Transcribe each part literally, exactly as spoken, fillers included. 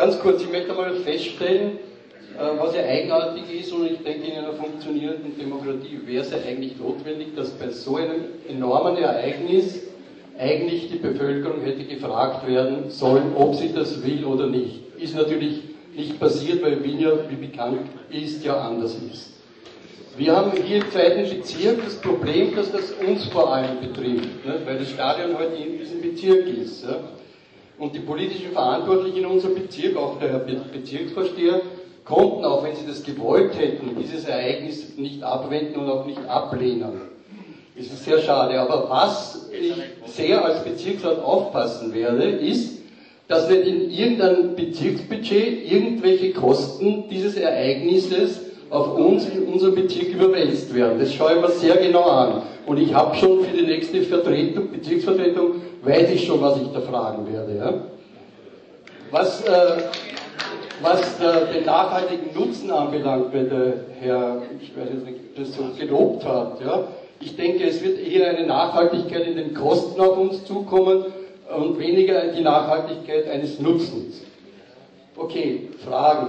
Ganz kurz, ich möchte einmal feststellen, was ja eigenartig ist, und ich denke, in einer funktionierenden Demokratie wäre es ja eigentlich notwendig, dass bei so einem enormen Ereignis eigentlich die Bevölkerung hätte gefragt werden sollen, ob sie das will oder nicht. Ist natürlich nicht passiert, weil Wien ja, wie bekannt ist, ja anders ist. Wir haben hier im zweiten Bezirk das Problem, dass das uns vor allem betrifft, ne, weil das Stadion heute in diesem Bezirk ist. Ja. Und die politischen Verantwortlichen in unserem Bezirk, auch der Herr Be Bezirksvorsteher, konnten, auch wenn sie das gewollt hätten, dieses Ereignis nicht abwenden und auch nicht ablehnen. Das ist sehr schade. Aber was ich sehr als Bezirksrat aufpassen werde, ist, dass nicht in irgendeinem Bezirksbudget irgendwelche Kosten dieses Ereignisses auf uns in unserem Bezirk überwälzt werden. Das schaue ich mir sehr genau an. Und ich habe schon für die nächste Vertretung, Bezirksvertretung, weiß ich schon, was ich da fragen werde. Ja? Was, äh, was äh, den nachhaltigen Nutzen anbelangt, weil der Herr, ich weiß jetzt nicht, das so gelobt hat, ja? Ich denke, es wird eher eine Nachhaltigkeit in den Kosten auf uns zukommen und weniger die Nachhaltigkeit eines Nutzens. Okay, Fragen.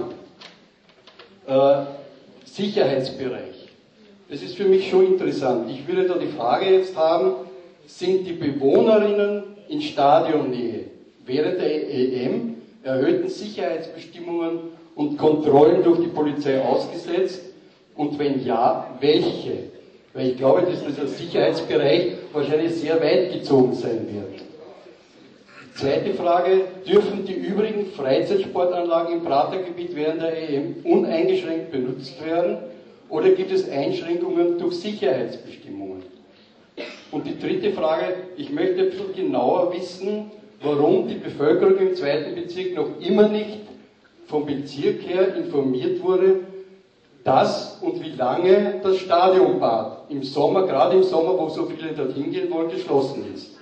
Äh, Sicherheitsbereich. Das ist für mich schon interessant. Ich würde da die Frage jetzt haben, sind die Bewohnerinnen in Stadionnähe während der E M erhöhten Sicherheitsbestimmungen und Kontrollen durch die Polizei ausgesetzt? Und wenn ja, welche? Weil ich glaube, dass dieser Sicherheitsbereich wahrscheinlich sehr weit gezogen sein wird. Zweite Frage, dürfen die übrigen Freizeitsportanlagen im Pratergebiet während der E M uneingeschränkt benutzt werden oder gibt es Einschränkungen durch Sicherheitsbestimmungen? Und die dritte Frage, ich möchte ein bisschen genauer wissen, warum die Bevölkerung im zweiten Bezirk noch immer nicht vom Bezirk her informiert wurde, dass und wie lange das Stadionbad im Sommer, gerade im Sommer, wo so viele dorthin gehen wollen, geschlossen ist.